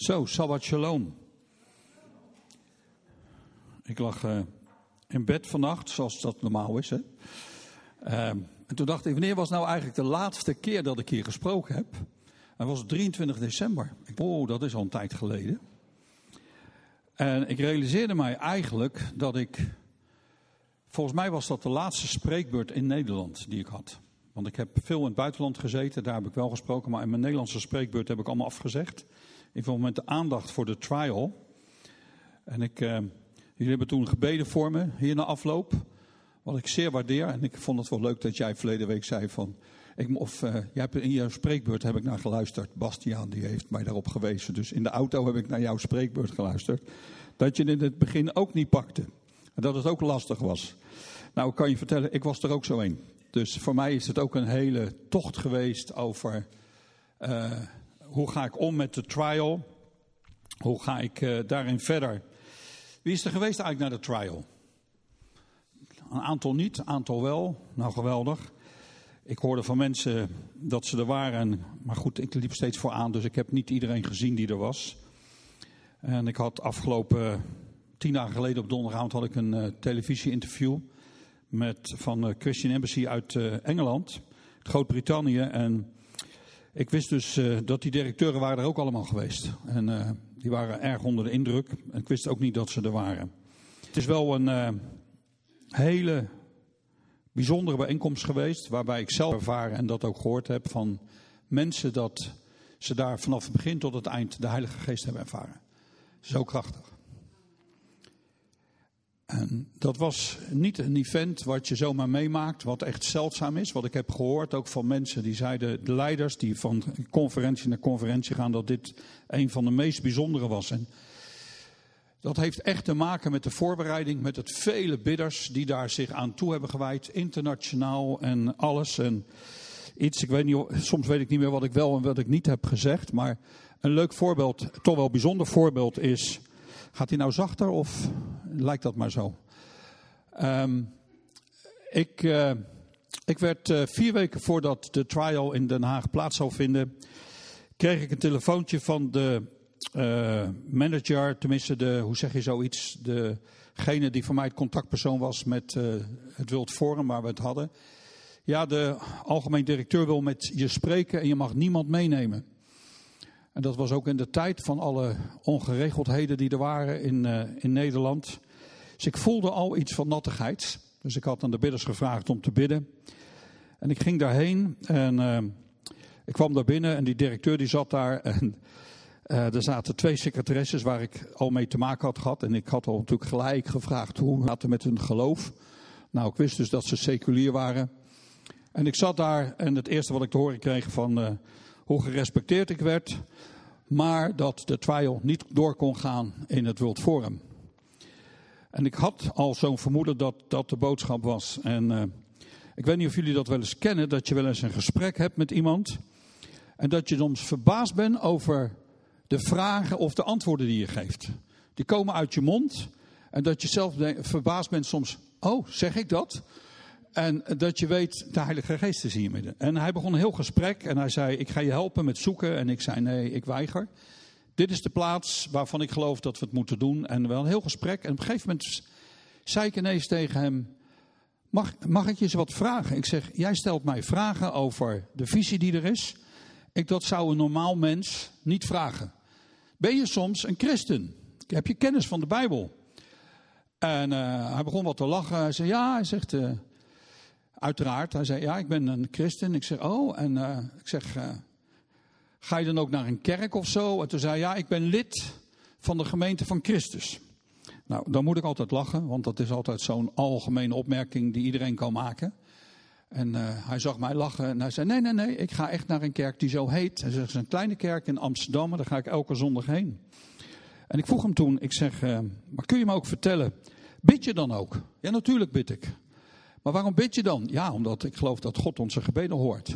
Zo, Shabbat Shalom. Ik lag in bed vannacht, zoals dat normaal is. Hè? En toen dacht ik, wanneer was nou eigenlijk de laatste keer dat ik hier gesproken heb? Dat was 23 december. Dat is al een tijd geleden. En ik realiseerde mij eigenlijk dat volgens mij was dat de laatste spreekbeurt in Nederland die ik had. Want ik heb veel in het buitenland gezeten, daar heb ik wel gesproken. Maar in mijn Nederlandse spreekbeurt heb ik allemaal afgezegd. In veel momenten aandacht voor de trial. En jullie hebben toen gebeden voor me, hier na afloop. Wat ik zeer waardeer. En ik vond het wel leuk dat jij verleden week zei van... jij hebt in jouw spreekbeurt heb ik naar geluisterd. Bastiaan die heeft mij daarop gewezen. Dus in de auto heb ik naar jouw spreekbeurt geluisterd. Dat je in het begin ook niet pakte. En dat het ook lastig was. Nou, ik kan je vertellen, ik was er ook zo een. Dus voor mij is het ook een hele tocht geweest over... hoe ga ik om met de trial? Hoe ga ik daarin verder? Wie is er geweest eigenlijk naar de trial? Een aantal niet, een aantal wel. Nou, geweldig. Ik hoorde van mensen dat ze er waren. Maar goed, ik liep steeds vooraan, dus ik heb niet iedereen gezien die er was. En ik had afgelopen 10 dagen geleden op donderdagavond had ik een televisie-interview van Christian Embassy uit Engeland, Groot-Brittannië. En ik wist dus dat die directeuren waren er ook allemaal geweest. En die waren erg onder de indruk. En ik wist ook niet dat ze er waren. Het is wel een hele bijzondere bijeenkomst geweest. Waarbij ik zelf ervaren en dat ook gehoord heb van mensen dat ze daar vanaf het begin tot het eind de Heilige Geest hebben ervaren. Zo krachtig. En dat was niet een event wat je zomaar meemaakt, wat echt zeldzaam is. Wat ik heb gehoord ook van mensen die zeiden, de leiders die van conferentie naar conferentie gaan, dat dit een van de meest bijzondere was. En dat heeft echt te maken met de voorbereiding, met het vele bidders die daar zich aan toe hebben gewijd. Internationaal en alles. En iets, ik weet niet, soms weet ik niet meer wat ik wel en wat ik niet heb gezegd. Maar een leuk voorbeeld, toch wel bijzonder voorbeeld is... Gaat hij nou zachter of lijkt dat maar zo? Ik werd 4 weken voordat de trial in Den Haag plaats zou vinden... kreeg ik een telefoontje van de manager, tenminste hoe zeg je zoiets? Degene die voor mij het contactpersoon was met het World Forum waar we het hadden. Ja, de algemeen directeur wil met je spreken en je mag niemand meenemen. En dat was ook in de tijd van alle ongeregeldheden die er waren in Nederland. Dus ik voelde al iets van nattigheid. Dus ik had aan de bidders gevraagd om te bidden. En ik ging daarheen en ik kwam daar binnen en die directeur die zat daar. En er zaten 2 secretaresses waar ik al mee te maken had gehad. En ik had al natuurlijk gelijk gevraagd hoe gaat het met hun geloof. Nou, ik wist dus dat ze seculier waren. En ik zat daar en het eerste wat ik te horen kreeg van... hoe gerespecteerd ik werd, maar dat de trial niet door kon gaan in het World Forum. En ik had al zo'n vermoeden dat dat de boodschap was. En ik weet niet of jullie dat wel eens kennen, dat je wel eens een gesprek hebt met iemand. En dat je soms verbaasd bent over de vragen of de antwoorden die je geeft. Die komen uit je mond en dat je zelf verbaasd bent soms, oh, zeg ik dat? En dat je weet, de Heilige Geest is hier midden. En hij begon een heel gesprek en hij zei, ik ga je helpen met zoeken. En ik zei, nee, ik weiger. Dit is de plaats waarvan ik geloof dat we het moeten doen. En wel een heel gesprek. En op een gegeven moment zei ik ineens tegen hem, mag ik je eens wat vragen? Ik zeg, jij stelt mij vragen over de visie die er is. Dat zou een normaal mens niet vragen. Ben je soms een christen? Heb je kennis van de Bijbel? En hij begon wat te lachen. Hij zei, ja, hij zegt... Uiteraard, hij zei, ja, ik ben een christen. Ik zeg, oh, en ik zeg, ga je dan ook naar een kerk of zo? En toen zei hij, ja, ik ben lid van de gemeente van Christus. Nou, dan moet ik altijd lachen, want dat is altijd zo'n algemene opmerking die iedereen kan maken. En hij zag mij lachen en hij zei, nee, ik ga echt naar een kerk die zo heet. Hij zegt, het is een kleine kerk in Amsterdam en daar ga ik elke zondag heen. En ik vroeg hem toen, ik zeg, maar kun je me ook vertellen, bid je dan ook? Ja, natuurlijk bid ik. Maar waarom bid je dan? Ja, omdat ik geloof dat God onze gebeden hoort.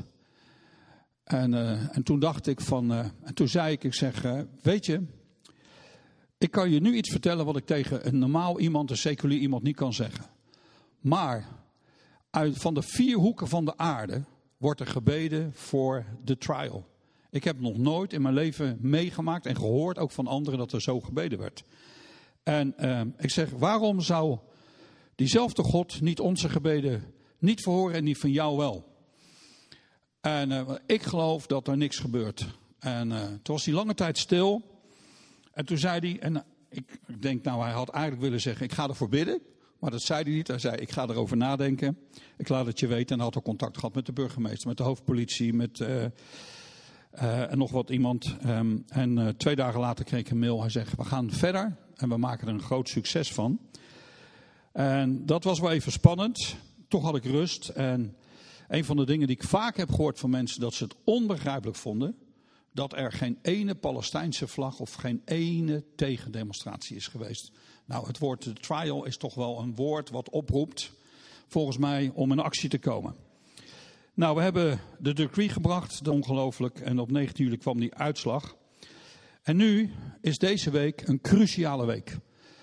En toen dacht ik en toen zei ik zeg, weet je, ik kan je nu iets vertellen wat ik tegen een normaal iemand, een seculier iemand niet kan zeggen. Maar van de 4 hoeken van de aarde wordt er gebeden voor de trial. Ik heb nog nooit in mijn leven meegemaakt en gehoord, ook van anderen, dat er zo gebeden werd. En ik zeg, waarom zou diezelfde God niet onze gebeden niet verhoren en die van jou wel? En ik geloof dat er niks gebeurt. En toen was hij lange tijd stil. En toen zei hij, en ik denk nou, hij had eigenlijk willen zeggen, ik ga ervoor bidden. Maar dat zei hij niet. Hij zei, ik ga erover nadenken. Ik laat het je weten. En hij had ook contact gehad met de burgemeester, met de hoofdpolitie, met en nog wat iemand. En 2 dagen later kreeg ik een mail. Hij zegt, we gaan verder en we maken er een groot succes van. En dat was wel even spannend. Toch had ik rust. En een van de dingen die ik vaak heb gehoord van mensen, dat ze het onbegrijpelijk vonden, dat er geen ene Palestijnse vlag of geen ene tegendemonstratie is geweest. Nou, het woord trial is toch wel een woord wat oproept, volgens mij, om in actie te komen. Nou, we hebben de decree gebracht, ongelooflijk. En op 19 juli kwam die uitslag. En nu is deze week een cruciale week.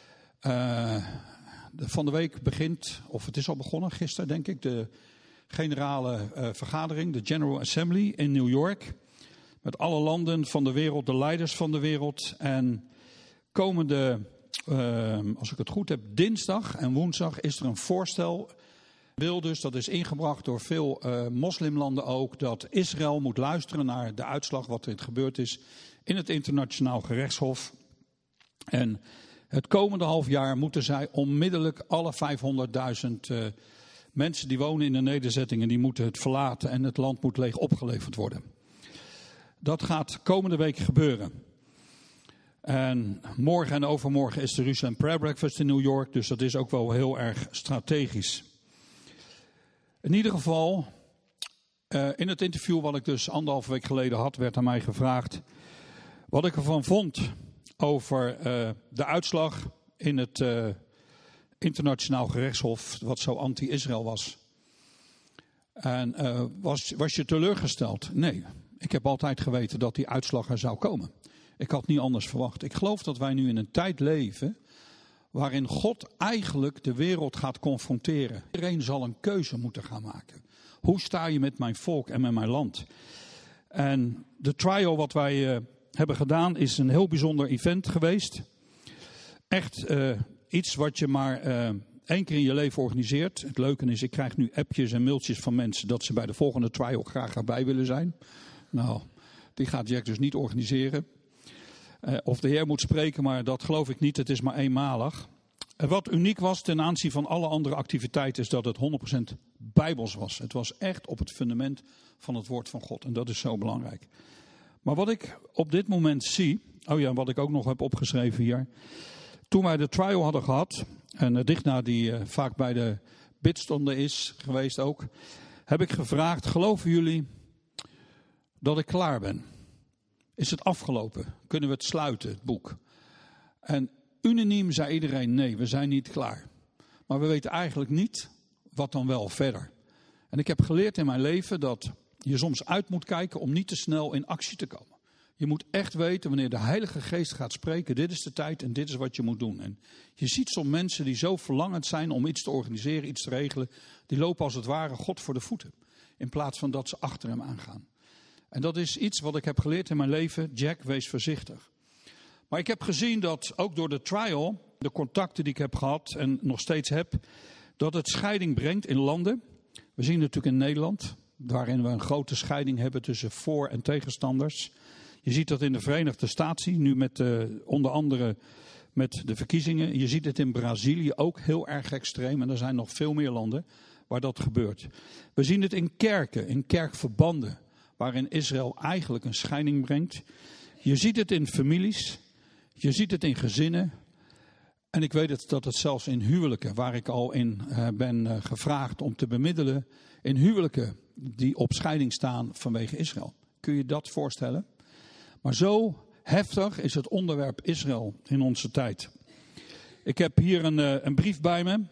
Van de week begint, of het is al begonnen, gisteren denk ik, de generale vergadering, de General Assembly in New York. Met alle landen van de wereld, de leiders van de wereld. En komende, als ik het goed heb, dinsdag en woensdag is er een voorstel. Dus dat is ingebracht door veel moslimlanden ook, dat Israël moet luisteren naar de uitslag wat er gebeurd is in het internationaal gerechtshof. En het komende half jaar moeten zij onmiddellijk alle 500.000 mensen die wonen in de nederzettingen, die moeten het verlaten en het land moet leeg opgeleverd worden. Dat gaat komende week gebeuren. En morgen en overmorgen is de Jerusalem Prayer Breakfast in New York, dus dat is ook wel heel erg strategisch. In ieder geval, in het interview wat ik dus 1,5 week geleden had, werd aan mij gevraagd wat ik ervan vond over de uitslag in het internationaal gerechtshof, wat zo anti-Israël was. En was je teleurgesteld? Nee, ik heb altijd geweten dat die uitslag er zou komen. Ik had niet anders verwacht. Ik geloof dat wij nu in een tijd leven waarin God eigenlijk de wereld gaat confronteren. Iedereen zal een keuze moeten gaan maken. Hoe sta je met mijn volk en met mijn land? En de trial wat wij hebben gedaan is een heel bijzonder event geweest. Echt iets wat je maar 1 keer in je leven organiseert. Het leuke is, ik krijg nu appjes en mailtjes van mensen dat ze bij de volgende trial graag erbij willen zijn. Nou, die gaat Jack dus niet organiseren. Of de Heer moet spreken, maar dat geloof ik niet. Het is maar eenmalig. En wat uniek was ten aanzien van alle andere activiteiten is dat het 100% bijbels was. Het was echt op het fundament van het woord van God. En dat is zo belangrijk. Maar wat ik op dit moment zie, wat ik ook nog heb opgeschreven hier. Toen wij de trial hadden gehad, en Digna die vaak bij de bidstonden is geweest ook, heb ik gevraagd, geloven jullie dat ik klaar ben? Is het afgelopen? Kunnen we het sluiten, het boek? En unaniem zei iedereen, nee, we zijn niet klaar. Maar we weten eigenlijk niet wat dan wel verder. En ik heb geleerd in mijn leven dat je soms uit moet kijken om niet te snel in actie te komen. Je moet echt weten wanneer de Heilige Geest gaat spreken, dit is de tijd en dit is wat je moet doen. En je ziet soms mensen die zo verlangend zijn om iets te organiseren, iets te regelen, die lopen als het ware God voor de voeten. In plaats van dat ze achter hem aangaan. En dat is iets wat ik heb geleerd in mijn leven. Jack, wees voorzichtig. Maar ik heb gezien dat ook door de trial, de contacten die ik heb gehad en nog steeds heb, dat het scheiding brengt in landen. We zien natuurlijk in Nederland, waarin we een grote scheiding hebben tussen voor- en tegenstanders. Je ziet dat in de Verenigde Staten, nu met onder andere met de verkiezingen. Je ziet het in Brazilië ook heel erg extreem en er zijn nog veel meer landen waar dat gebeurt. We zien het in kerken, in kerkverbanden, waarin Israël eigenlijk een scheiding brengt. Je ziet het in families, je ziet het in gezinnen. En ik weet dat het zelfs in huwelijken, waar ik al in ben gevraagd om te bemiddelen, in huwelijken die op scheiding staan vanwege Israël. Kun je dat voorstellen? Maar zo heftig is het onderwerp Israël in onze tijd. Ik heb hier een brief bij me.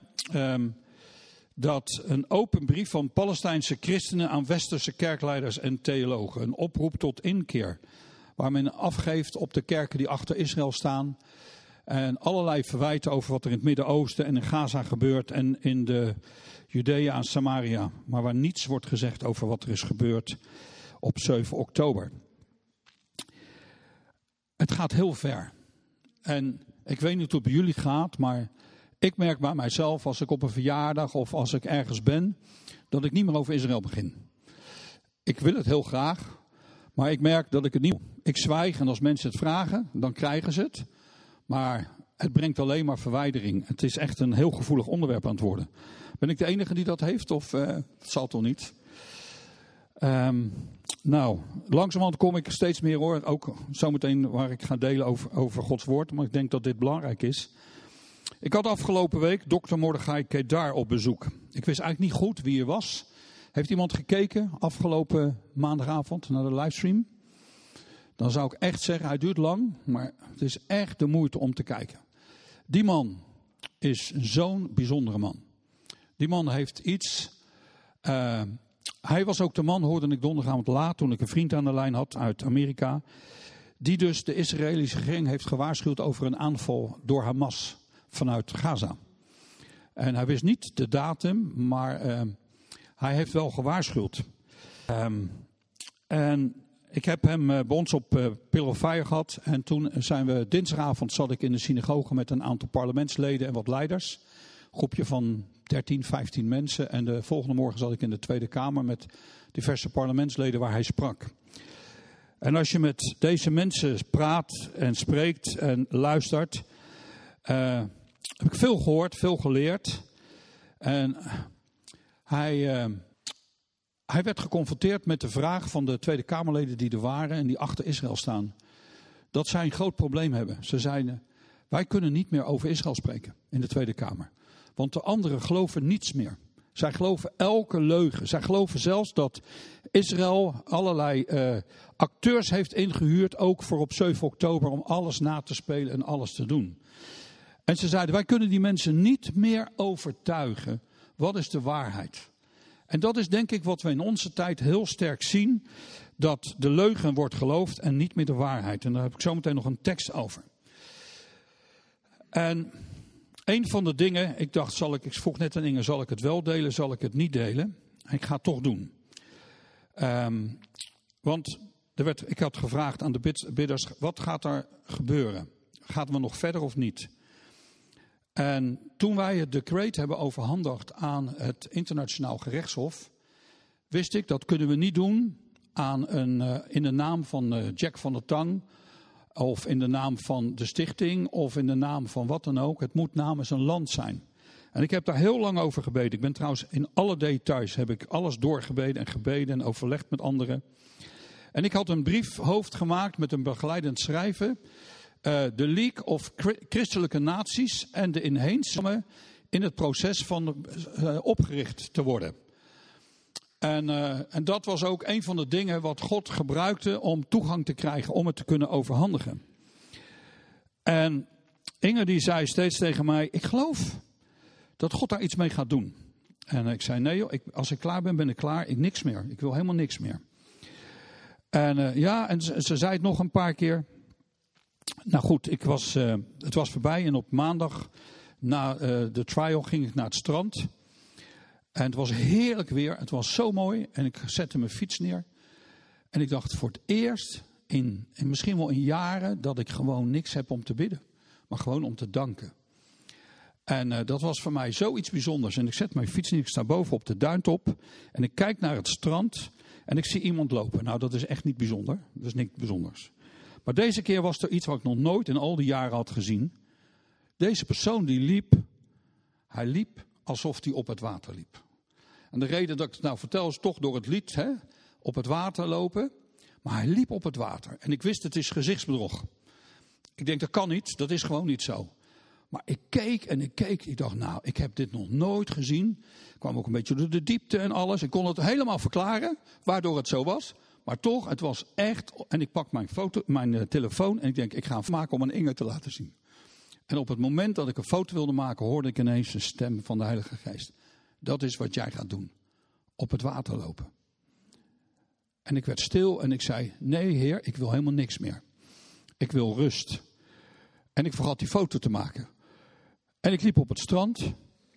Dat een open brief van Palestijnse christenen aan westerse kerkleiders en theologen. Een oproep tot inkeer. Waar men afgeeft op de kerken die achter Israël staan. En allerlei verwijten over wat er in het Midden-Oosten en in Gaza gebeurt. En in de Judea en Samaria. Maar waar niets wordt gezegd over wat er is gebeurd op 7 oktober. het gaat heel ver. En ik weet niet hoe het bij jullie gaat, maar ik merk bij mijzelf als ik op een verjaardag of als ik ergens ben, dat ik niet meer over Israël begin. Ik wil het heel graag, maar ik merk dat ik het niet doe. Ik zwijg en als mensen het vragen, dan krijgen ze het. Maar het brengt alleen maar verwijdering. Het is echt een heel gevoelig onderwerp aan het worden. Ben ik de enige die dat heeft of het zal toch niet? Langzamerhand kom ik steeds meer hoor. Ook zometeen waar ik ga delen over Gods woord. Maar ik denk dat dit belangrijk is. Ik had afgelopen week Dr. Mordechai Kedar op bezoek. Ik wist eigenlijk niet goed wie hij was. Heeft iemand gekeken afgelopen maandagavond naar de livestream? Dan zou ik echt zeggen, hij duurt lang, maar het is echt de moeite om te kijken. Die man is zo'n bijzondere man. Die man heeft iets. Hij was ook de man, hoorde ik donderdagavond laat, toen ik een vriend aan de lijn had uit Amerika. Die dus de Israëlische regering heeft gewaarschuwd over een aanval door Hamas vanuit Gaza. En hij wist niet de datum, maar hij heeft wel gewaarschuwd. En ik heb hem bij ons op Pillar of Fire gehad. En toen zijn we dinsdagavond zat ik in de synagoge met een aantal parlementsleden en wat leiders. Een groepje van 13, 15 mensen. En de volgende morgen zat ik in de Tweede Kamer met diverse parlementsleden waar hij sprak. En als je met deze mensen praat en spreekt en luistert, heb ik veel gehoord, veel geleerd. En hij werd geconfronteerd met de vraag van de Tweede Kamerleden die er waren en die achter Israël staan. Dat zij een groot probleem hebben. Ze zeiden, wij kunnen niet meer over Israël spreken in de Tweede Kamer. Want de anderen geloven niets meer. Zij geloven elke leugen. Zij geloven zelfs dat Israël allerlei acteurs heeft ingehuurd, ook voor op 7 oktober, om alles na te spelen en alles te doen. En ze zeiden, wij kunnen die mensen niet meer overtuigen. Wat is de waarheid? En dat is denk ik wat we in onze tijd heel sterk zien. Dat de leugen wordt geloofd en niet meer de waarheid. En daar heb ik zo meteen nog een tekst over. En een van de dingen, ik dacht, ik vroeg net aan Inge, zal ik het wel delen, zal ik het niet delen? Ik ga het toch doen. Want ik had gevraagd aan de bidders, wat gaat er gebeuren? Gaan we nog verder of niet? En toen wij het decreet hebben overhandigd aan het internationaal gerechtshof, wist ik dat kunnen we niet doen in de naam van Jack van der Tang, of in de naam van de stichting, of in de naam van wat dan ook. Het moet namens een land zijn. En ik heb daar heel lang over gebeden. Ik ben trouwens in alle details, heb ik alles doorgebeden en overlegd met anderen. En ik had een briefhoofd gemaakt met een begeleidend schrijven. De League of Christelijke Naties en de inheemse in het proces van opgericht te worden. En dat was ook een van de dingen wat God gebruikte om toegang te krijgen, om het te kunnen overhandigen. En Inge die zei steeds tegen mij, ik geloof dat God daar iets mee gaat doen. En ik zei, nee joh, als ik klaar ben, ben ik klaar. Niks meer. Ik wil helemaal niks meer. En en ze zei het nog een paar keer. Nou goed, het was voorbij en op maandag na de trial ging ik naar het strand. En het was heerlijk weer, het was zo mooi en ik zette mijn fiets neer. En ik dacht voor het eerst in misschien wel in jaren dat ik gewoon niks heb om te bidden. Maar gewoon om te danken. En dat was voor mij zoiets bijzonders. En ik zet mijn fiets neer, ik sta boven op de duintop en ik kijk naar het strand en ik zie iemand lopen. Nou dat is echt niet bijzonder, dat is niks bijzonders. Maar deze keer was er iets wat ik nog nooit in al die jaren had gezien. Deze persoon hij liep alsof hij op het water liep. En de reden dat ik het nou vertel is toch door het lied, op het water lopen. Maar hij liep op het water. En ik wist, het is gezichtsbedrog. Ik denk, dat kan niet, dat is gewoon niet zo. Maar ik keek en ik keek. Ik dacht, nou, ik heb dit nog nooit gezien. Ik kwam ook een beetje door de diepte en alles. Ik kon het helemaal verklaren, waardoor het zo was. Maar toch, het was echt. En ik pak mijn telefoon en ik denk, ik ga hem maken om aan Inge te laten zien. En op het moment dat ik een foto wilde maken, hoorde ik ineens een stem van de Heilige Geest. Dat is wat jij gaat doen. Op het water lopen. En ik werd stil en ik zei, nee Heer, ik wil helemaal niks meer. Ik wil rust. En ik vergat die foto te maken. En ik liep op het strand.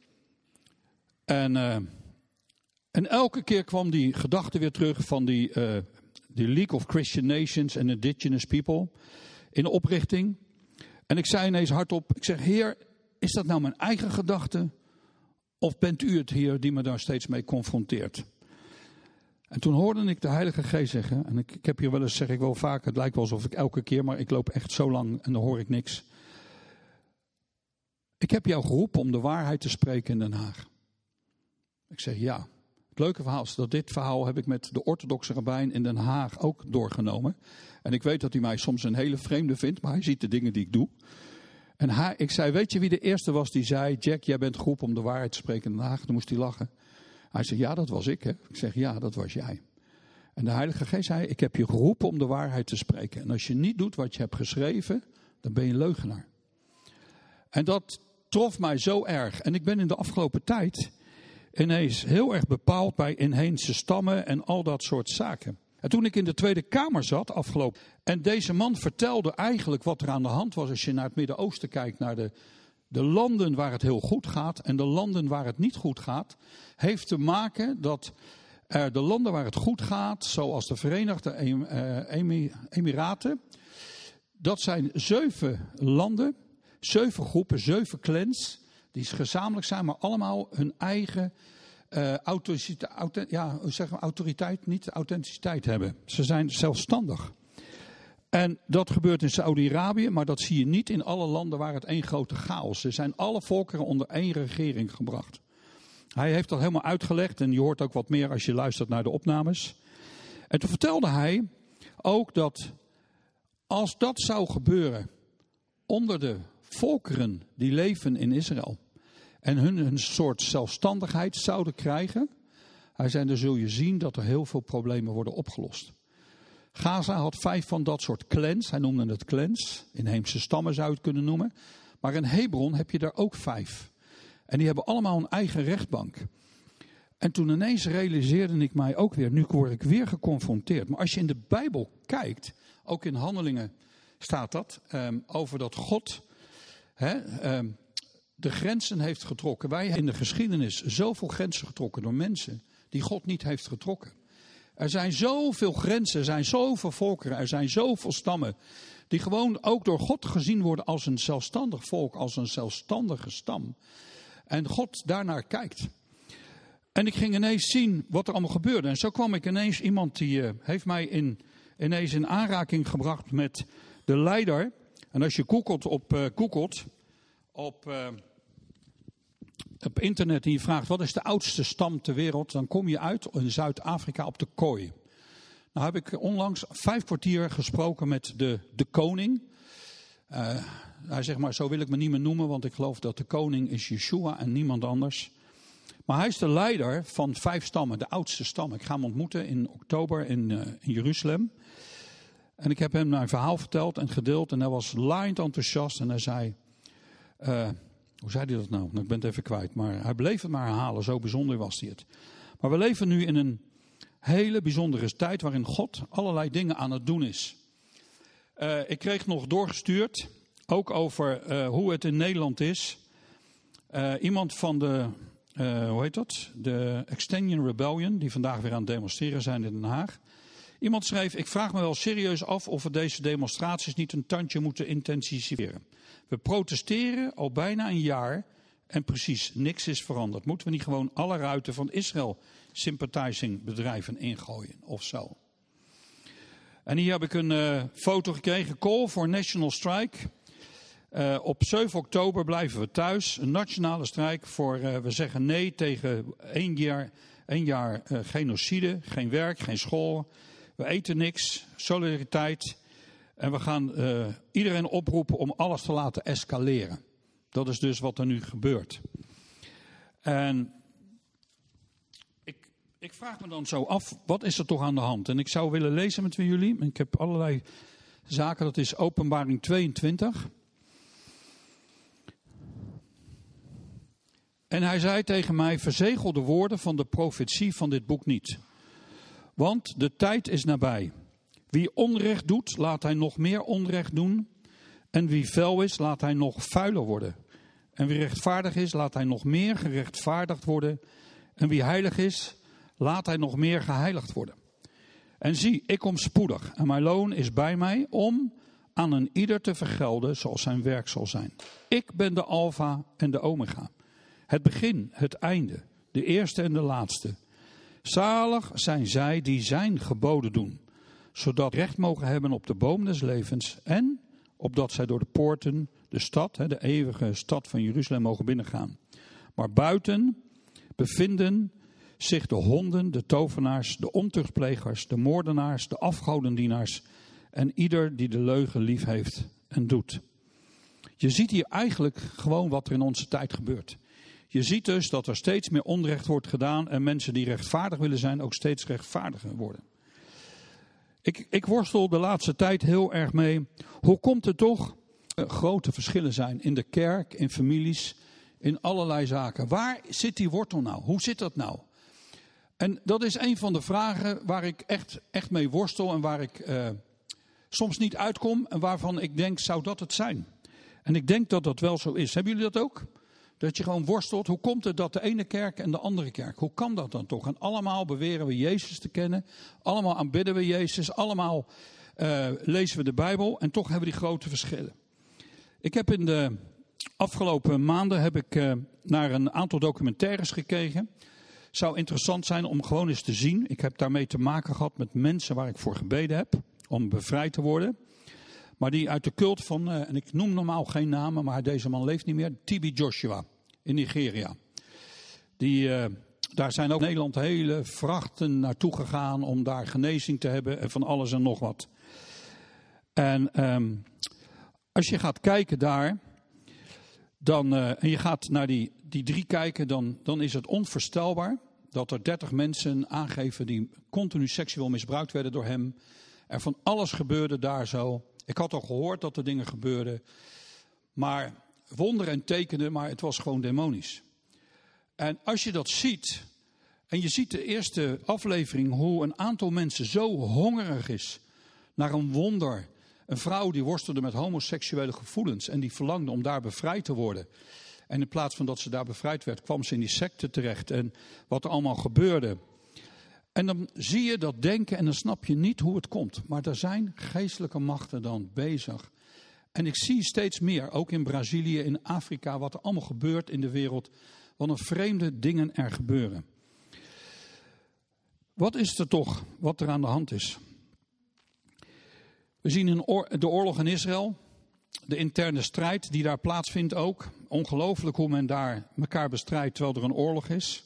En elke keer kwam die gedachte weer terug van die League of Christian Nations and Indigenous People. in oprichting. En ik zei ineens hardop, ik zeg, Heer, is dat nou mijn eigen gedachte? Of bent u het, Heer, die me daar steeds mee confronteert? En toen hoorde ik de Heilige Geest zeggen, en ik heb hier wel eens, zeg ik wel vaak, het lijkt wel alsof ik elke keer, maar ik loop echt zo lang en dan hoor ik niks. Ik heb jou geroepen om de waarheid te spreken in Den Haag. Ik zeg ja. Het leuke verhaal is dat dit verhaal heb ik met de orthodoxe rabbijn in Den Haag ook doorgenomen. En ik weet dat hij mij soms een hele vreemde vindt, maar hij ziet de dingen die ik doe. En ik zei, weet je wie de eerste was die zei, Jack, jij bent geroepen om de waarheid te spreken in Den Haag. Toen moest hij lachen. Hij zei, ja, dat was ik. Hè? Ik zeg, ja, dat was jij. En de Heilige Geest zei, ik heb je geroepen om de waarheid te spreken. En als je niet doet wat je hebt geschreven, dan ben je een leugenaar. En dat trof mij zo erg. En ik ben in de afgelopen tijd ineens heel erg bepaald bij inheemse stammen en al dat soort zaken. En toen ik in de Tweede Kamer zat afgelopen, en deze man vertelde eigenlijk wat er aan de hand was als je naar het Midden-Oosten kijkt, naar de landen waar het heel goed gaat en de landen waar het niet goed gaat, heeft te maken dat de landen waar het goed gaat, zoals de Verenigde Emiraten, dat zijn 7 landen, 7 groepen, 7 clans, die gezamenlijk zijn, maar allemaal hun eigen authenticiteit hebben. Ze zijn zelfstandig. En dat gebeurt in Saudi-Arabië, maar dat zie je niet in alle landen waar het één grote chaos is. Ze zijn alle volkeren onder één regering gebracht. Hij heeft dat helemaal uitgelegd en je hoort ook wat meer als je luistert naar de opnames. En toen vertelde hij ook dat als dat zou gebeuren onder de volkeren die leven in Israël en hun soort zelfstandigheid zouden krijgen, hij zei, dan zul je zien dat er heel veel problemen worden opgelost. Gaza had 5 van dat soort clans, hij noemde het clans, inheemse stammen zou je het kunnen noemen. Maar in Hebron heb je er ook 5. En die hebben allemaal een eigen rechtbank. En toen ineens realiseerde ik mij ook weer, nu word ik weer geconfronteerd. Maar als je in de Bijbel kijkt, ook in Handelingen staat dat, over dat God de grenzen heeft getrokken. Wij hebben in de geschiedenis zoveel grenzen getrokken door mensen die God niet heeft getrokken. Er zijn zoveel grenzen, er zijn zoveel volkeren, er zijn zoveel stammen die gewoon ook door God gezien worden als een zelfstandig volk, als een zelfstandige stam. En God daarnaar kijkt. En ik ging ineens zien wat er allemaal gebeurde. En zo kwam ik ineens, iemand die heeft mij ineens in aanraking gebracht met de leider. En als je googelt op internet en je vraagt wat is de oudste stam ter wereld, dan kom je uit in Zuid-Afrika op de Khoi. Nou heb ik onlangs 5 kwartier gesproken met de koning. Hij zegt maar, zo wil ik me niet meer noemen, want ik geloof dat de koning is Yeshua en niemand anders. Maar hij is de leider van 5 stammen, de oudste stam. Ik ga hem ontmoeten in oktober in Jeruzalem. En ik heb hem mijn verhaal verteld en gedeeld en hij was laaiend enthousiast en hij zei, hoe zei hij dat nou? Ik ben het even kwijt, maar hij bleef het maar herhalen, zo bijzonder was hij het. Maar we leven nu in een hele bijzondere tijd waarin God allerlei dingen aan het doen is. Ik kreeg nog doorgestuurd, ook over hoe het in Nederland is. Iemand van de Extinction Rebellion, die vandaag weer aan het demonstreren zijn in Den Haag. Iemand schreef, ik vraag me wel serieus af of we deze demonstraties niet een tandje moeten intensiveren. We protesteren al bijna een jaar en precies niks is veranderd. Moeten we niet gewoon alle ruiten van Israël sympathizing bedrijven ingooien of zo? En hier heb ik een foto gekregen, Call for National Strike. Op 7 oktober blijven we thuis. Een nationale strijk voor, we zeggen nee tegen 1 jaar genocide. Geen werk, geen school. We eten niks, solidariteit. En we gaan iedereen oproepen om alles te laten escaleren. Dat is dus wat er nu gebeurt. En ik vraag me dan zo af, wat is er toch aan de hand? En ik zou willen lezen met jullie. Ik heb allerlei zaken, dat is Openbaring 22. En hij zei tegen mij, verzegel de woorden van de profetie van dit boek niet. Want de tijd is nabij. Wie onrecht doet, laat hij nog meer onrecht doen. En wie vuil is, laat hij nog vuiler worden. En wie rechtvaardig is, laat hij nog meer gerechtvaardigd worden. En wie heilig is, laat hij nog meer geheiligd worden. En zie, ik kom spoedig en mijn loon is bij mij om aan een ieder te vergelden zoals zijn werk zal zijn. Ik ben de Alfa en de Omega. Het begin, het einde, de eerste en de laatste. Zalig zijn zij die zijn geboden doen, zodat recht mogen hebben op de boom des levens en opdat zij door de poorten, de stad, de eeuwige stad van Jeruzalem mogen binnengaan. Maar buiten bevinden zich de honden, de tovenaars, de ontuchtplegers, de moordenaars, de afgodendienaars en ieder die de leugen lief heeft en doet. Je ziet hier eigenlijk gewoon wat er in onze tijd gebeurt. Je ziet dus dat er steeds meer onrecht wordt gedaan en mensen die rechtvaardig willen zijn ook steeds rechtvaardiger worden. Ik worstel de laatste tijd heel erg mee. Hoe komt het toch grote verschillen zijn in de kerk, in families, in allerlei zaken? Waar zit die wortel nou? Hoe zit dat nou? En dat is een van de vragen waar ik echt mee worstel en waar ik soms niet uitkom en waarvan ik denk, zou dat het zijn? En ik denk dat dat wel zo is. Hebben jullie dat ook? Dat je gewoon worstelt. Hoe komt het dat de ene kerk en de andere kerk? Hoe kan dat dan toch? En allemaal beweren we Jezus te kennen. Allemaal aanbidden we Jezus. Allemaal lezen we de Bijbel. En toch hebben we die grote verschillen. Ik heb in de afgelopen maanden naar een aantal documentaires gekeken. Het zou interessant zijn om gewoon eens te zien. Ik heb daarmee te maken gehad met mensen waar ik voor gebeden heb. Om bevrijd te worden. Maar die uit de cult van, en ik noem normaal geen namen, maar deze man leeft niet meer. TB Joshua in Nigeria. Daar zijn ook in Nederland hele vrachten naartoe gegaan om daar genezing te hebben en van alles en nog wat. En als je gaat kijken daar, en je gaat naar die 3 kijken, dan is het onvoorstelbaar dat er 30 mensen aangeven die continu seksueel misbruikt werden door hem. Er van alles gebeurde daar zo. Ik had al gehoord dat er dingen gebeurden. Maar wonderen en tekenen, maar het was gewoon demonisch. En als je dat ziet, en je ziet de eerste aflevering hoe een aantal mensen zo hongerig is naar een wonder. Een vrouw die worstelde met homoseksuele gevoelens en die verlangde om daar bevrijd te worden. En in plaats van dat ze daar bevrijd werd, kwam ze in die secte terecht en wat er allemaal gebeurde. En dan zie je dat denken en dan snap je niet hoe het komt. Maar er zijn geestelijke machten dan bezig. En ik zie steeds meer, ook in Brazilië, in Afrika, wat er allemaal gebeurt in de wereld. Wat een vreemde dingen er gebeuren. Wat is er toch wat er aan de hand is? We zien de oorlog in Israël. De interne strijd die daar plaatsvindt ook. Ongelooflijk hoe men daar elkaar bestrijdt terwijl er een oorlog is.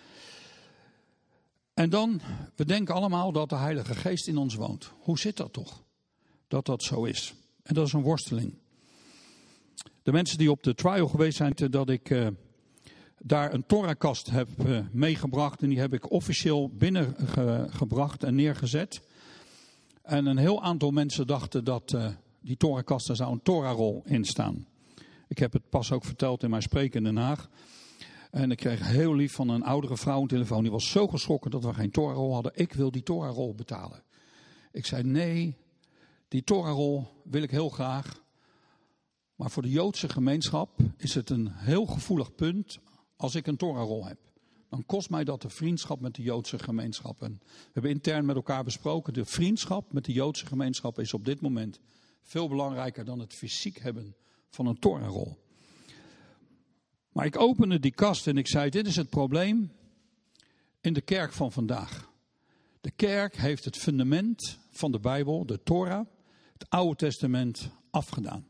En dan, we denken allemaal dat de Heilige Geest in ons woont. Hoe zit dat toch? Dat dat zo is. En dat is een worsteling. De mensen die op de trial geweest zijn, dat ik daar een Torahkast heb meegebracht. En die heb ik officieel binnengebracht en neergezet. En een heel aantal mensen dachten dat die Torahkast, daar zou een Torahrol in staan. Ik heb het pas ook verteld in mijn spreek in Den Haag. En ik kreeg heel lief van een oudere vrouw een telefoon. Die was zo geschrokken dat we geen Torahrol hadden. Ik wil die Torahrol betalen. Ik zei nee, die Torahrol wil ik heel graag. Maar voor de Joodse gemeenschap is het een heel gevoelig punt als ik een Torahrol heb. Dan kost mij dat de vriendschap met de Joodse gemeenschap. En we hebben intern met elkaar besproken. De vriendschap met de Joodse gemeenschap is op dit moment veel belangrijker dan het fysiek hebben van een Torahrol. Maar ik opende die kast en ik zei, dit is het probleem in de kerk van vandaag. De kerk heeft het fundament van de Bijbel, de Torah, het Oude Testament, afgedaan.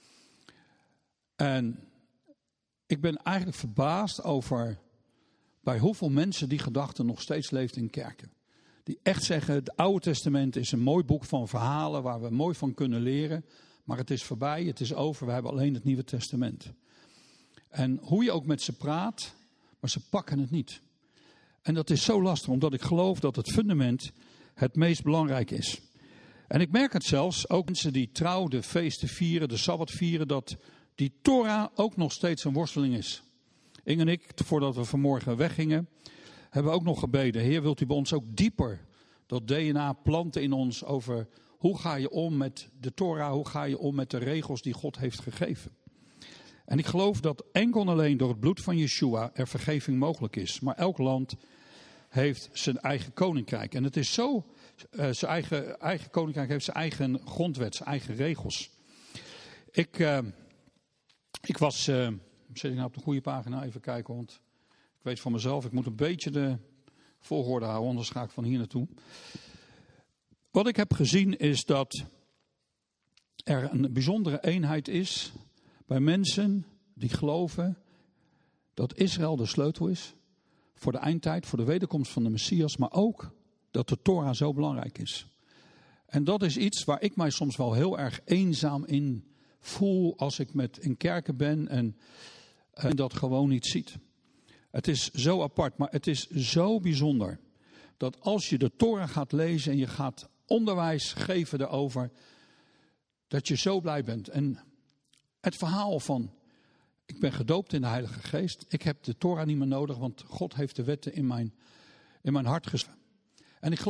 En ik ben eigenlijk verbaasd over bij hoeveel mensen die gedachte nog steeds leeft in kerken. Die echt zeggen, het Oude Testament is een mooi boek van verhalen waar we mooi van kunnen leren. Maar het is voorbij, het is over, we hebben alleen het Nieuwe Testament. En hoe je ook met ze praat, maar ze pakken het niet. En dat is zo lastig, omdat ik geloof dat het fundament het meest belangrijk is. En ik merk het zelfs, ook mensen die trouw de feesten vieren, de Sabbat vieren, dat die Torah ook nog steeds een worsteling is. Inge en ik, voordat we vanmorgen weggingen, hebben we ook nog gebeden. Heer, wilt u bij ons ook dieper dat DNA planten in ons over hoe ga je om met de Torah, hoe ga je om met de regels die God heeft gegeven. En ik geloof dat enkel en alleen door het bloed van Yeshua er vergeving mogelijk is. Maar elk land heeft zijn eigen koninkrijk. En het is zo zijn eigen koninkrijk heeft zijn eigen grondwet, zijn eigen regels. Ik was, zit ik nou op de goede pagina, even kijken, want ik weet van mezelf, ik moet een beetje de volgorde houden, anders ga ik van hier naartoe. Wat ik heb gezien is dat er een bijzondere eenheid is bij mensen die geloven dat Israël de sleutel is voor de eindtijd, voor de wederkomst van de Messias, maar ook dat de Torah zo belangrijk is. En dat is iets waar ik mij soms wel heel erg eenzaam in voel als ik in kerken ben en dat gewoon niet ziet. Het is zo apart, maar het is zo bijzonder dat als je de Torah gaat lezen en je gaat onderwijs geven daarover, dat je zo blij bent. En het verhaal van, ik ben gedoopt in de Heilige Geest, ik heb de Torah niet meer nodig, want God heeft de wetten in mijn hart geschreven. En ik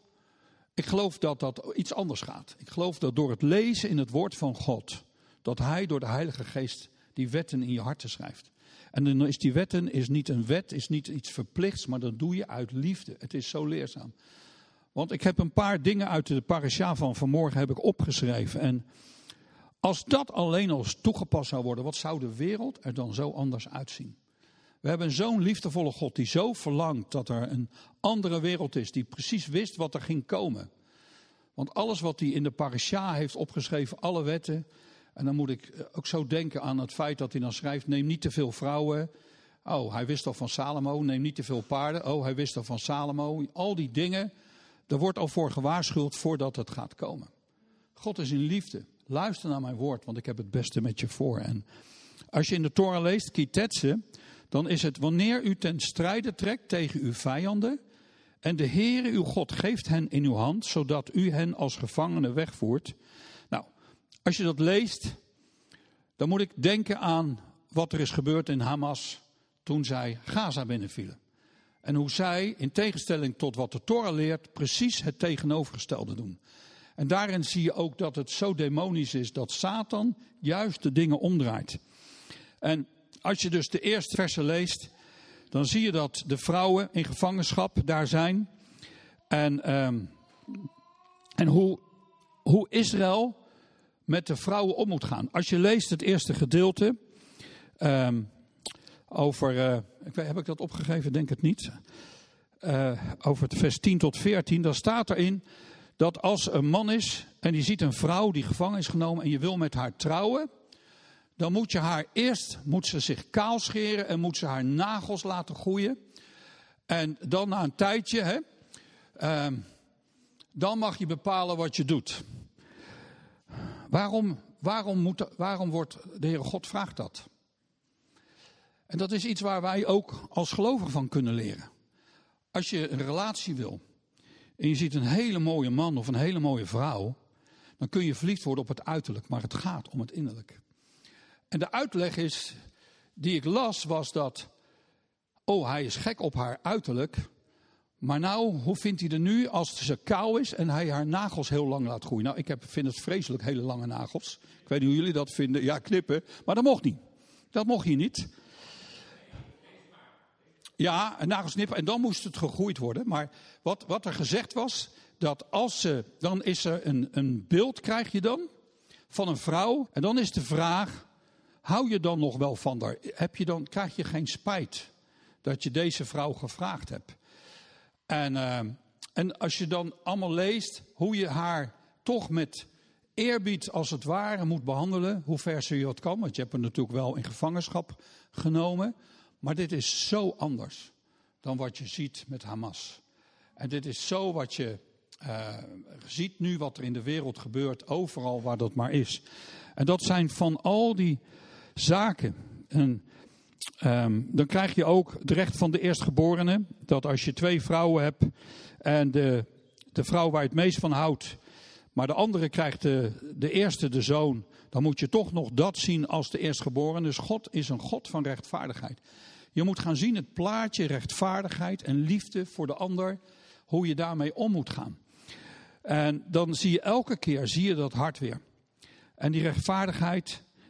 geloof dat dat iets anders gaat. Ik geloof dat door het lezen in het woord van God, dat hij door de Heilige Geest die wetten in je hart schrijft. En dan is die wetten is niet een wet, is niet iets verplichts, maar dat doe je uit liefde. Het is zo leerzaam. Want ik heb een paar dingen uit de parasha van vanmorgen heb ik opgeschreven. En als dat alleen al toegepast zou worden, wat zou de wereld er dan zo anders uitzien? We hebben zo'n liefdevolle God die zo verlangt dat er een andere wereld is, die precies wist wat er ging komen. Want alles wat hij in de parasha heeft opgeschreven, alle wetten. En dan moet ik ook zo denken aan het feit dat hij dan schrijft, neem niet te veel vrouwen. Oh, hij wist al van Salomo, neem niet te veel paarden. Oh, hij wist al van Salomo. Al die dingen, daar wordt al voor gewaarschuwd voordat het gaat komen. God is in liefde. Luister naar mijn woord, want ik heb het beste met je voor. En als je in de Torah leest, kitetse, dan is het wanneer u ten strijde trekt tegen uw vijanden en de Heere uw God geeft hen in uw hand, zodat u hen als gevangenen wegvoert. Nou, als je dat leest, dan moet ik denken aan wat er is gebeurd in Hamas toen zij Gaza binnenvielen. En hoe zij, in tegenstelling tot wat de Torah leert, precies het tegenovergestelde doen. En daarin zie je ook dat het zo demonisch is dat Satan juist de dingen omdraait. En als je dus de eerste versen leest, dan zie je dat de vrouwen in gevangenschap daar zijn. En hoe Israël met de vrouwen om moet gaan. Als je leest het eerste gedeelte over, heb ik dat opgegeven? Denk het niet. Over het vers 10 tot 14, dan staat erin dat als een man is en die ziet een vrouw die gevangen is genomen en je wil met haar trouwen, dan moet ze zich kaal scheren en moet ze haar nagels laten groeien. En dan na een tijdje, dan mag je bepalen wat je doet. Waarom wordt de Heere God vraagt dat? En dat is iets waar wij ook als gelovigen van kunnen leren. Als je een relatie wil en je ziet een hele mooie man of een hele mooie vrouw, dan kun je verliefd worden op het uiterlijk, maar het gaat om het innerlijk. En de uitleg die ik las was dat, hij is gek op haar uiterlijk, maar nou, hoe vindt hij er nu als ze kaal is en hij haar nagels heel lang laat groeien? Nou, ik vind het vreselijk, hele lange nagels. Ik weet niet hoe jullie dat vinden. Ja, knippen, maar dat mocht niet. Dat mocht hier niet. Ja, nagels knippen en dan moest het gegroeid worden. Maar wat er gezegd was, dat dan is er een beeld krijg je dan van een vrouw. En dan is de vraag, hou je dan nog wel van haar? Krijg je geen spijt dat je deze vrouw gevraagd hebt? En als je dan allemaal leest hoe je haar toch met eerbied als het ware moet behandelen, hoe ver je dat kan, want je hebt haar natuurlijk wel in gevangenschap genomen. Maar dit is zo anders dan wat je ziet met Hamas. En dit is zo wat je ziet nu wat er in de wereld gebeurt, overal waar dat maar is. En dat zijn van al die zaken. En dan krijg je ook het recht van de eerstgeborene, dat als je 2 vrouwen hebt en de vrouw waar je het meest van houdt, maar de andere krijgt de eerste, de zoon, dan moet je toch nog dat zien als de eerstgeborene. Dus God is een God van rechtvaardigheid. Je moet gaan zien het plaatje rechtvaardigheid en liefde voor de ander, hoe je daarmee om moet gaan. En dan zie je elke keer dat hart weer. En die rechtvaardigheid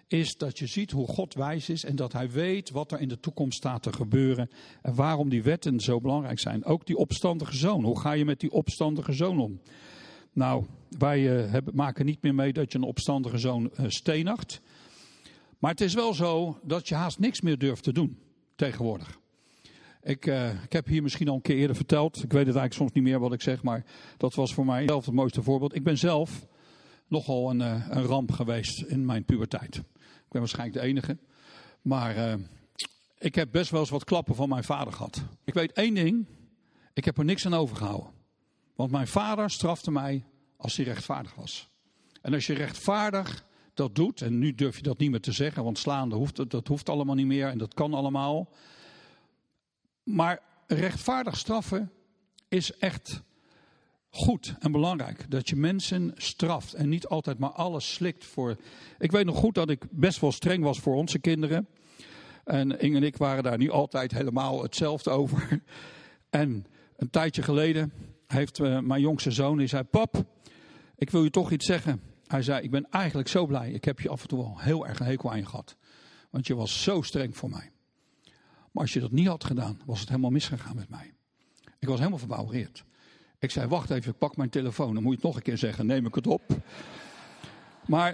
is dat je ziet hoe God wijs is en dat hij weet wat er in de toekomst staat te gebeuren. En waarom die wetten zo belangrijk zijn. Ook die opstandige zoon. Hoe ga je met die opstandige zoon om? Nou, wij maken niet meer mee dat je een opstandige zoon stenigt. Maar het is wel zo dat je haast niks meer durft te doen tegenwoordig. Ik heb hier misschien al een keer eerder verteld. Ik weet het eigenlijk soms niet meer wat ik zeg, maar dat was voor mij zelf het mooiste voorbeeld. Ik ben zelf nogal een ramp geweest in mijn puberteit. Ik ben waarschijnlijk de enige. Maar ik heb best wel eens wat klappen van mijn vader gehad. Ik weet één ding, ik heb er niks aan overgehouden. Want mijn vader strafte mij als hij rechtvaardig was. En als je rechtvaardig dat doet, en nu durf je dat niet meer te zeggen, want slaan dat hoeft allemaal niet meer en dat kan allemaal. Maar rechtvaardig straffen is echt goed en belangrijk. Dat je mensen straft en niet altijd maar alles slikt voor. Ik weet nog goed dat ik best wel streng was voor onze kinderen. En Inge en ik waren daar niet altijd helemaal hetzelfde over. En een tijdje geleden heeft mijn jongste zoon, die zei: pap, ik wil je toch iets zeggen. Hij zei: ik ben eigenlijk zo blij. Ik heb je af en toe wel heel erg een hekel aan je gehad. Want je was zo streng voor mij. Maar als je dat niet had gedaan, was het helemaal misgegaan met mij. Ik was helemaal verbouwereerd. Ik zei: wacht even, ik pak mijn telefoon. Dan moet je het nog een keer zeggen, neem ik het op. Maar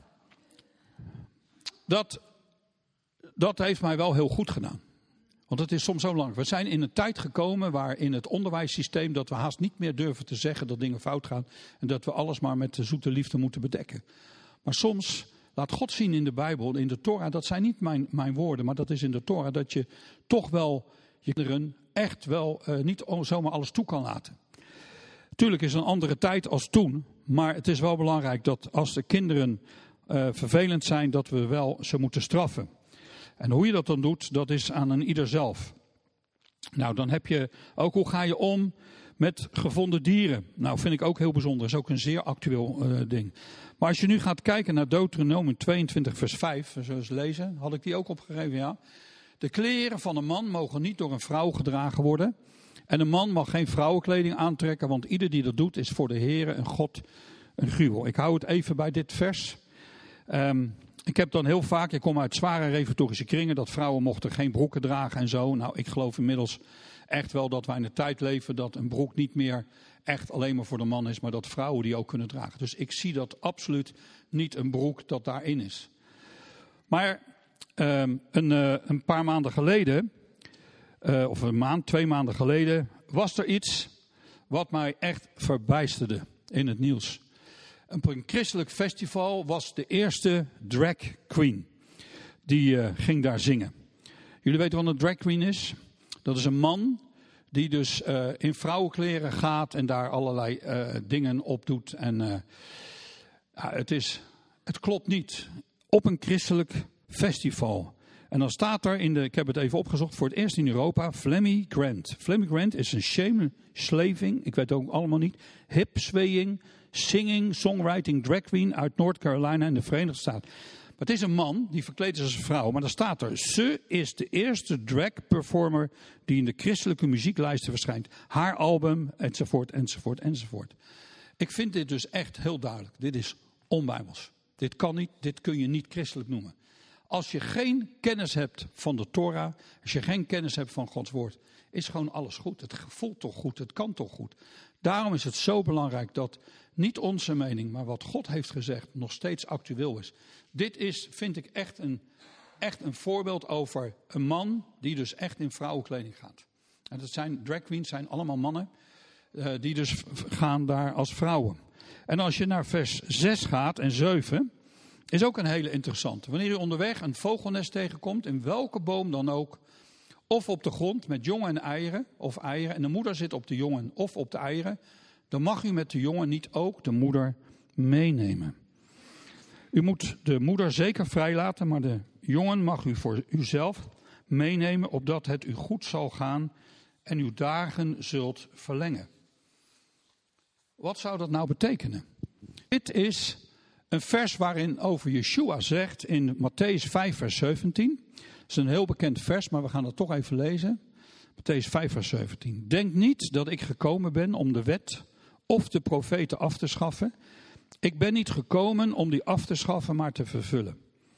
dat heeft mij wel heel goed gedaan. Want het is soms zo lang. We zijn in een tijd gekomen waar in het onderwijssysteem dat we haast niet meer durven te zeggen dat dingen fout gaan. En dat we alles maar met de zoete liefde moeten bedekken. Maar soms laat God zien in de Bijbel, in de Torah, dat zijn niet mijn woorden, maar dat is in de Torah, dat je toch wel je kinderen echt wel niet zomaar alles toe kan laten. Tuurlijk is het een andere tijd als toen, maar het is wel belangrijk dat als de kinderen vervelend zijn, dat we wel ze moeten straffen. En hoe je dat dan doet, dat is aan een ieder zelf. Nou, dan heb je ook, hoe ga je om met gevonden dieren? Nou, vind ik ook heel bijzonder. Dat is ook een zeer actueel ding. Maar als je nu gaat kijken naar Deuteronomium 22 vers 5, zullen we eens lezen. Had ik die ook opgegeven, ja. De kleren van een man mogen niet door een vrouw gedragen worden. En een man mag geen vrouwenkleding aantrekken, want ieder die dat doet is voor de Heere en God een gruwel. Ik hou het even bij dit vers. Ik heb dan heel vaak, ik kom uit zware reformatorische kringen, dat vrouwen mochten geen broeken dragen en zo. Nou, ik geloof inmiddels echt wel dat wij in de tijd leven dat een broek niet meer echt alleen maar voor de man is, maar dat vrouwen die ook kunnen dragen. Dus ik zie dat absoluut niet een broek dat daarin is. Maar een paar maanden geleden, of een maand, 2 maanden geleden, was er iets wat mij echt verbijsterde in het nieuws. Op een christelijk festival was de eerste drag queen. Die ging daar zingen. Jullie weten wat een drag queen is? Dat is een man die dus in vrouwenkleren gaat en daar allerlei dingen op doet. En het klopt niet. Op een christelijk festival. En dan staat er ik heb het even opgezocht, voor het eerst in Europa, Flemmie Grant. Flemmie Grant is een shame-slaving, ik weet het ook allemaal niet, hip-swaying, singing, songwriting, drag queen uit North Carolina in de Verenigde Staten. Maar het is een man die verkleed is als een vrouw, maar dan staat er: ze is de eerste drag performer die in de christelijke muzieklijsten verschijnt. Haar album, enzovoort, enzovoort, enzovoort. Ik vind dit dus echt heel duidelijk. Dit is onbijbels. Dit kan niet, dit kun je niet christelijk noemen. Als je geen kennis hebt van de Torah, als je geen kennis hebt van Gods woord, is gewoon alles goed. Het voelt toch goed, het kan toch goed. Daarom is het zo belangrijk dat niet onze mening, maar wat God heeft gezegd, nog steeds actueel is. Dit is, vind ik, echt een voorbeeld over een man die dus echt in vrouwenkleding gaat. En dat zijn drag queens, zijn allemaal mannen die dus gaan daar als vrouwen. En als je naar vers 6 gaat en 7... is ook een hele interessante. Wanneer u onderweg een vogelnest tegenkomt, in welke boom dan ook, of op de grond met jongen en eieren, of eieren, en de moeder zit op de jongen of op de eieren, dan mag u met de jongen niet ook de moeder meenemen. U moet de moeder zeker vrijlaten, maar de jongen mag u voor uzelf meenemen, opdat het u goed zal gaan en uw dagen zult verlengen. Wat zou dat nou betekenen? Dit is een vers waarin over Yeshua zegt in Mattheüs 5 vers 17. Dat is een heel bekend vers, maar we gaan het toch even lezen. Mattheüs 5 vers 17. Denk niet dat ik gekomen ben om de wet of de profeten af te schaffen. Ik ben niet gekomen om die af te schaffen, maar te vervullen.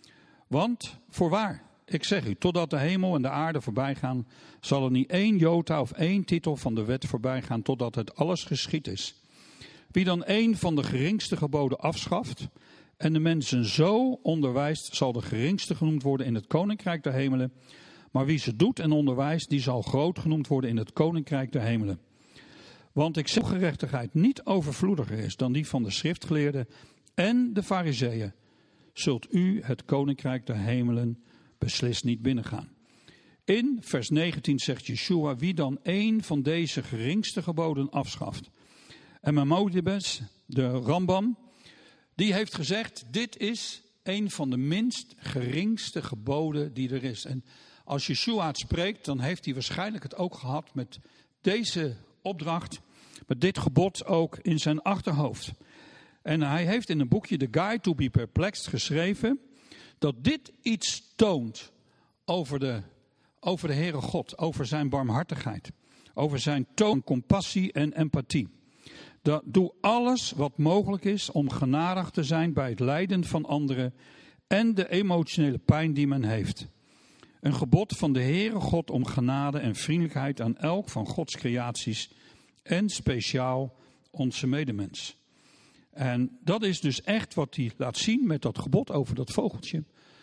Want voorwaar, ik zeg u, totdat de hemel en de aarde voorbij gaan, zal er niet één jota of één titel van de wet voorbij gaan, totdat het alles geschied is. Wie dan één van de geringste geboden afschaft en de mensen zo onderwijst, zal de geringste genoemd worden in het koninkrijk der hemelen. Maar wie ze doet en onderwijst, die zal groot genoemd worden in het koninkrijk der hemelen. Want ik zeg dat gerechtigheid niet overvloediger is dan die van de schriftgeleerden en de farizeeën, zult u het koninkrijk der hemelen beslist niet binnengaan. In vers 19 zegt Yeshua, wie dan één van deze geringste geboden afschaft. En Maimonides, de Rambam, die heeft gezegd, dit is een van de minst geringste geboden die er is. En als Yeshua het spreekt, dan heeft hij waarschijnlijk het ook gehad met deze opdracht, met dit gebod ook in zijn achterhoofd. En hij heeft in een boekje, The Guide to be Perplexed, geschreven dat dit iets toont over de Heere God, over zijn barmhartigheid, over zijn toon, compassie en empathie. Doe alles wat mogelijk is om genadig te zijn bij het lijden van anderen en de emotionele pijn die men heeft. Een gebod van de Heere God om genade en vriendelijkheid aan elk van Gods creaties en speciaal onze medemens. En dat is dus echt wat hij laat zien met dat gebod over dat vogeltje.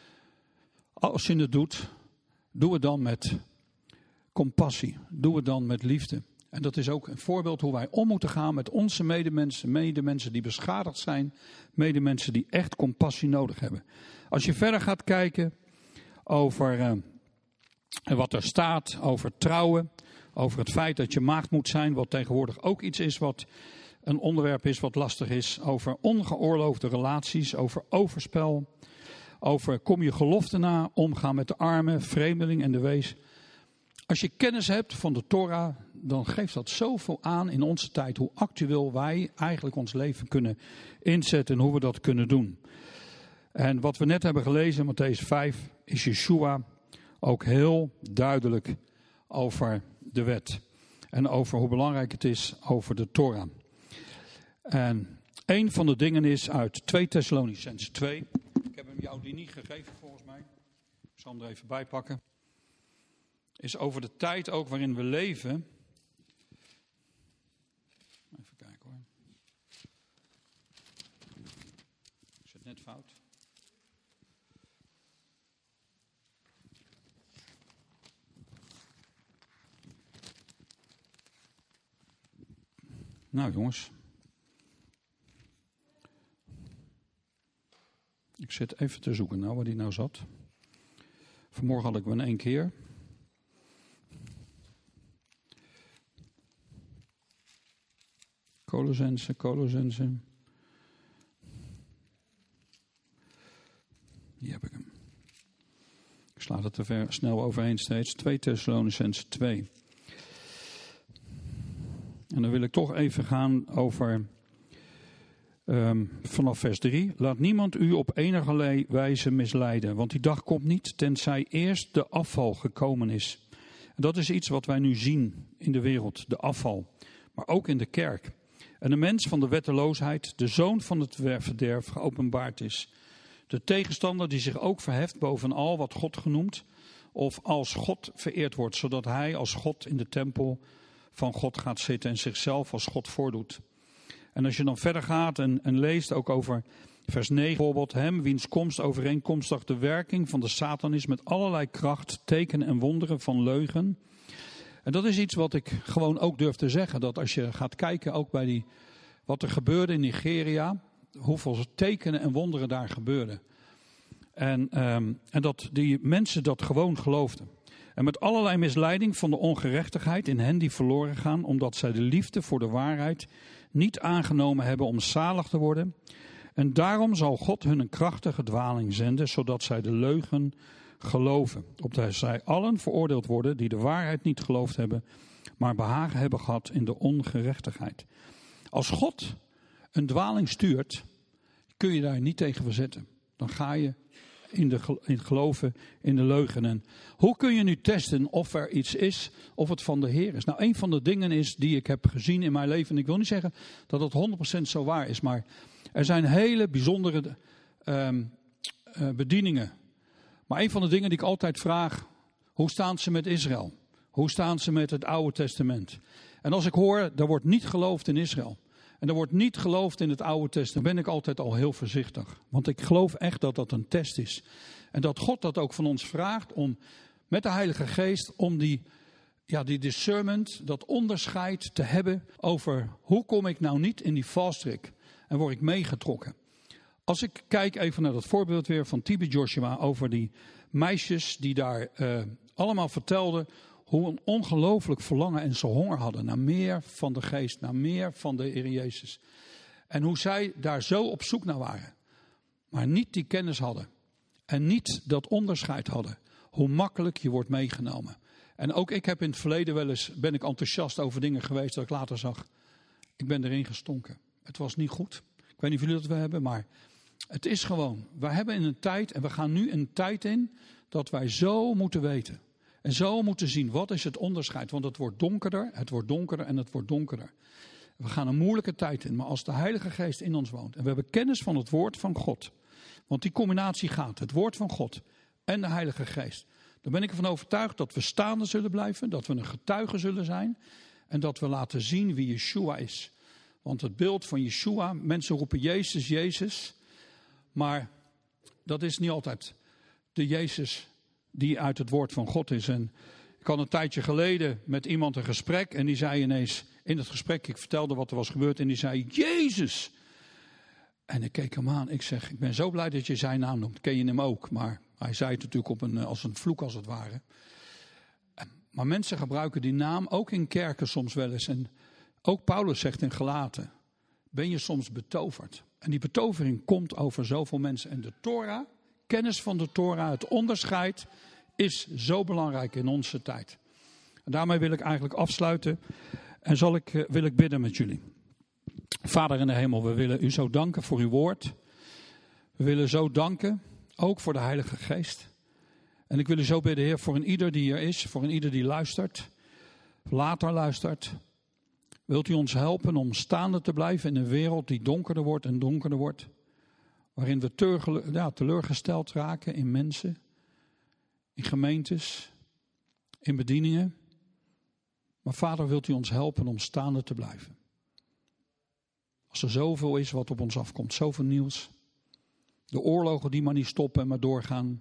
Als je het doet, doe het dan met compassie. Doe het dan met liefde. En dat is ook een voorbeeld hoe wij om moeten gaan met onze medemensen die beschadigd zijn. Medemensen die echt compassie nodig hebben. Als je verder gaat kijken over wat er staat, over trouwen. Over het feit dat je maagd moet zijn, wat tegenwoordig ook iets is wat een onderwerp is wat lastig is. Over ongeoorloofde relaties, over overspel. Over kom je gelofte na, omgaan met de armen, vreemdeling en de wees. Als je kennis hebt van de Torah, dan geeft dat zoveel aan in onze tijd. Hoe actueel wij eigenlijk ons leven kunnen inzetten en hoe we dat kunnen doen. En wat we net hebben gelezen, Mattheüs 5, is Yeshua ook heel duidelijk over de wet. En over hoe belangrijk het is over de Torah. En een van de dingen is uit 2 Thessalonicenzen 2. Ik heb hem jou die niet gegeven volgens mij. Ik zal hem er even bij pakken. Is over de tijd ook waarin we leven. Even kijken hoor. Is het net fout? Nou jongens. Ik zit even te zoeken nou waar die nou zat. Vanmorgen had ik hem in 1 keer. Colossense. Hier heb ik hem. Ik sla het te snel overheen steeds. 2 Thessalonicenzen 2. En dan wil ik toch even gaan over vanaf vers 3. Laat niemand u op enige wijze misleiden, want die dag komt niet tenzij eerst de afval gekomen is. En dat is iets wat wij nu zien in de wereld, de afval, maar ook in de kerk. En de mens van de wetteloosheid, de zoon van het verderf, geopenbaard is. De tegenstander die zich ook verheft boven al wat God genoemd of als God vereerd wordt, zodat hij als God in de tempel van God gaat zitten en zichzelf als God voordoet. En als je dan verder gaat en leest ook over vers 9 bijvoorbeeld, hem wiens komst overeenkomstig de werking van de Satan is met allerlei kracht, tekenen en wonderen van leugen. En dat is iets wat ik gewoon ook durf te zeggen, dat als je gaat kijken ook bij wat er gebeurde in Nigeria, hoeveel tekenen en wonderen daar gebeurden. En dat die mensen dat gewoon geloofden. En met allerlei misleiding van de ongerechtigheid in hen die verloren gaan, omdat zij de liefde voor de waarheid niet aangenomen hebben om zalig te worden. En daarom zal God hun een krachtige dwaling zenden, zodat zij de leugen geloven. Opdat zij allen veroordeeld worden die de waarheid niet geloofd hebben, maar behagen hebben gehad in de ongerechtigheid. Als God een dwaling stuurt, kun je daar niet tegen verzetten. Dan ga je in het geloven in de leugen. En hoe kun je nu testen of er iets is, of het van de Heer is? Nou, een van de dingen is die ik heb gezien in mijn leven, en ik wil niet zeggen dat het 100% zo waar is, maar er zijn hele bijzondere bedieningen Maar een van de dingen die ik altijd vraag, hoe staan ze met Israël? Hoe staan ze met het Oude Testament? En als ik hoor, er wordt niet geloofd in Israël. En er wordt niet geloofd in het Oude Testament. Dan ben ik altijd al heel voorzichtig. Want ik geloof echt dat dat een test is. En dat God dat ook van ons vraagt om met de Heilige Geest om die discernment, dat onderscheid te hebben over hoe kom ik nou niet in die valstrik en word ik meegetrokken. Als ik kijk even naar dat voorbeeld weer van Tibi Joshua over die meisjes die daar allemaal vertelden hoe een ongelooflijk verlangen en ze honger hadden naar meer van de geest, naar meer van de Heer Jezus. En hoe zij daar zo op zoek naar waren, maar niet die kennis hadden en niet dat onderscheid hadden. Hoe makkelijk je wordt meegenomen. En ook ik heb in het verleden ben ik enthousiast over dingen geweest dat ik later zag. Ik ben erin gestonken. Het was niet goed. Ik weet niet of jullie dat we hebben, maar het is gewoon. We hebben in een tijd en we gaan nu een tijd in dat wij zo moeten weten. En zo moeten zien, wat is het onderscheid? Want het wordt donkerder, het wordt donkerder en het wordt donkerder. We gaan een moeilijke tijd in, maar als de Heilige Geest in ons woont en we hebben kennis van het woord van God. Want die combinatie gaat, het woord van God en de Heilige Geest. Dan ben ik ervan overtuigd dat we staande zullen blijven, dat we een getuige zullen zijn en dat we laten zien wie Yeshua is. Want het beeld van Yeshua, mensen roepen Jezus, Jezus, maar dat is niet altijd de Jezus die uit het woord van God is. En ik had een tijdje geleden met iemand een gesprek en die zei ineens in het gesprek, ik vertelde wat er was gebeurd en die zei Jezus. En ik keek hem aan, ik zeg, ik ben zo blij dat je zijn naam noemt, ken je hem ook, maar hij zei het natuurlijk als een vloek als het ware. Maar mensen gebruiken die naam ook in kerken soms wel eens. En ook Paulus zegt in Galaten, ben je soms betoverd. En die betovering komt over zoveel mensen. En de Torah, kennis van de Torah, het onderscheid is zo belangrijk in onze tijd. En daarmee wil ik eigenlijk afsluiten en wil ik bidden met jullie. Vader in de hemel, we willen u zo danken voor uw woord. We willen zo danken, ook voor de Heilige Geest. En ik wil u zo bidden, Heer, voor een ieder die hier is, voor een ieder die luistert, later luistert. Wilt u ons helpen om staande te blijven in een wereld die donkerder wordt en donkerder wordt. Waarin we teleurgesteld raken in mensen, in gemeentes, in bedieningen. Maar Vader, wilt u ons helpen om staande te blijven. Als er zoveel is wat op ons afkomt, zoveel nieuws. De oorlogen die maar niet stoppen en maar doorgaan.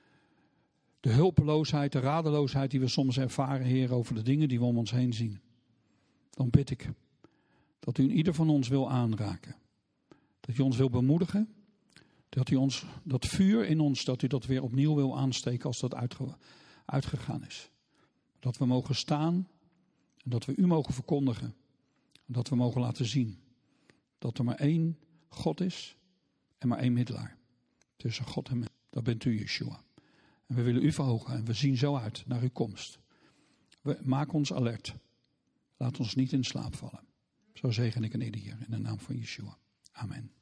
De hulpeloosheid, de radeloosheid die we soms ervaren, Heer, over de dingen die we om ons heen zien. Dan bid ik dat u ieder van ons wil aanraken. Dat u ons wil bemoedigen. Dat u ons, dat vuur in ons, dat u dat weer opnieuw wil aansteken als dat uitgegaan is. Dat we mogen staan en dat we u mogen verkondigen. En dat we mogen laten zien dat er maar één God is en maar één middelaar. Tussen God en mens. Dat bent u, Yeshua. En we willen u verhogen en we zien zo uit naar uw komst. We maken ons alert. Laat ons niet in slaap vallen. Zo zegen ik een ieder hier in de naam van Yeshua. Amen.